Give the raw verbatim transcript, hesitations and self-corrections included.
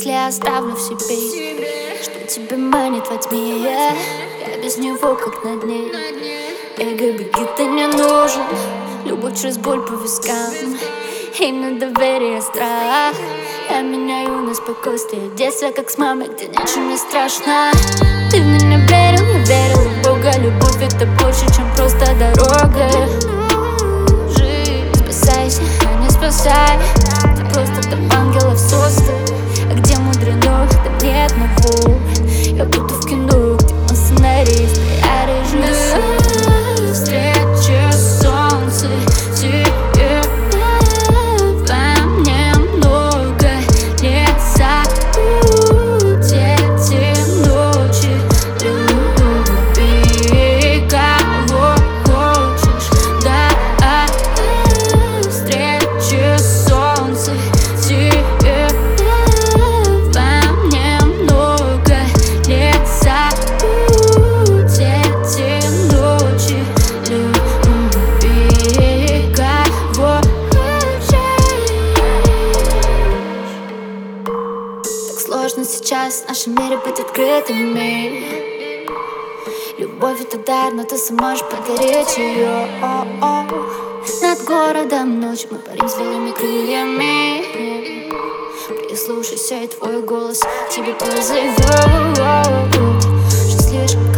мысли оставлю в себе, что тебя манит во тьме. Я без него как на дне. Эго, беги, ты не нужен. Любовь через боль по вискам, и на доверие страх. Я меняю на спокойствие детства, как с мамой, где ничего не страшно. Ты в меня верил, я верила в Бога. Любовь — это больше, чем просто дорога. Спасайся, а не спасай. Ты просто там ангелов создан. А где мудрено, там нет одного. Я буду в кино, где он сценарист, я режиссер. Встреча солнца, тебе во мне много лет. Забудь эти ночи, люби кого хочешь. Да, встреча солнца, тебе во мне много лет. Забудь эти ночи, люби кого хочешь. Так сложно сейчас в нашем мире быть открытыми. Любовь — это дар, но ты сам можешь подарить ее. Над городом ночь, мы парим с белыми крыльями. Прислушайся, и твой голос тебе позовет. Что слишком